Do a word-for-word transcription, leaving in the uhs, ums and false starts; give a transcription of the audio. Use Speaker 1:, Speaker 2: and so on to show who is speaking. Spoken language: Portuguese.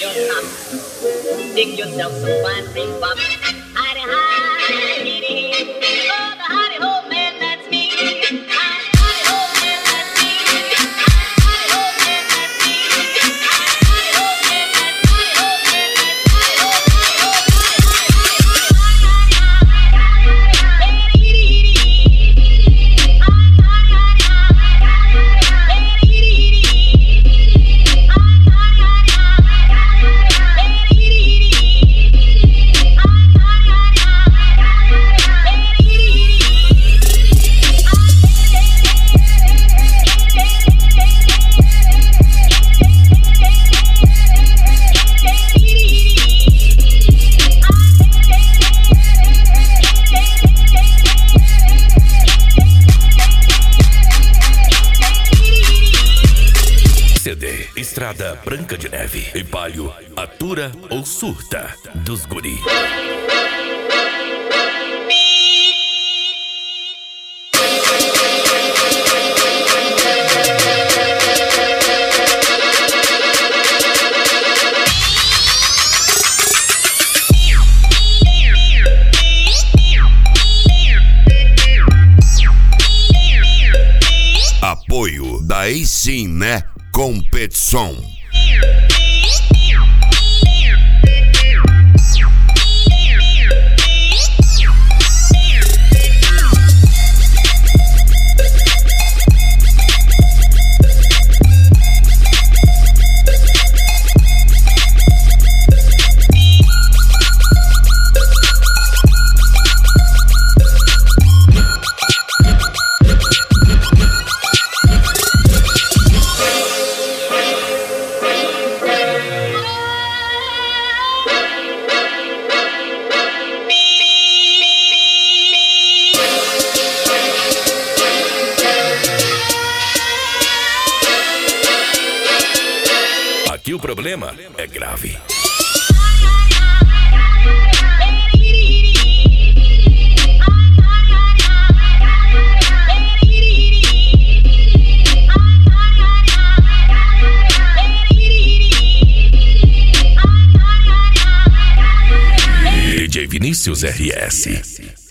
Speaker 1: your top. Dig yourself some fine bebop. Hidey, hidey, hidey. Oh, the hidey ho man, that's me. Hidey, hidey ho man, that's me. Hidey ho man, that's me. Hidey ho man, that's me. Hidey ho man, that's me. Hidey ho, hidey ho,
Speaker 2: C D Estrada Branca de Neve. Empalho, atura ou surta dos guri.
Speaker 3: Apoio da Sim, né? Competição.
Speaker 2: Aqui o problema é grave. D J Vinícius R S.